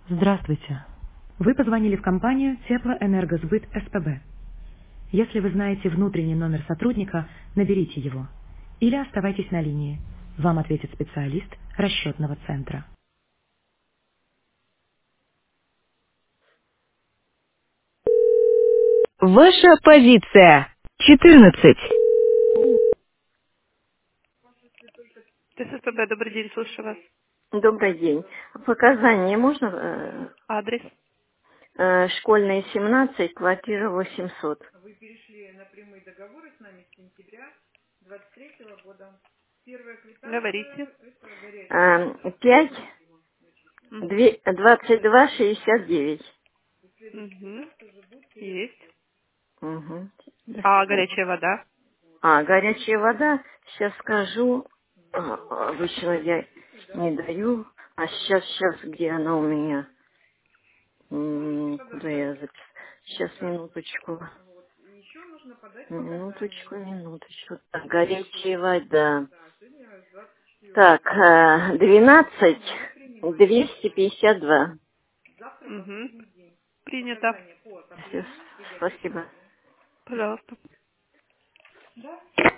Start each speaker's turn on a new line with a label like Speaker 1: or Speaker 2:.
Speaker 1: Здравствуйте. Вы позвонили в компанию Теплоэнергосбыт СПБ. Если вы знаете внутренний номер сотрудника, наберите его. Или оставайтесь на линии. Вам ответит специалист расчетного центра.
Speaker 2: Ваша позиция. 14.
Speaker 3: ТСПБ, добрый день, слушаю вас.
Speaker 4: Добрый день. Показания можно?
Speaker 3: Адрес.
Speaker 4: Школьная 17, квартира 800.
Speaker 3: Говорите.
Speaker 4: 5,
Speaker 3: Угу.
Speaker 4: 22, 69.
Speaker 3: Угу. Есть.
Speaker 4: Угу.
Speaker 3: А горячая вода?
Speaker 4: Горячая вода, сейчас скажу. Обычно я не даю. А сейчас, где она у меня? Куда я записала? Сейчас, минуточку. Минуточку. Так, горячая вода. Так, 12, 252.
Speaker 3: Угу. Принято.
Speaker 4: Всё, спасибо.
Speaker 3: Пожалуйста.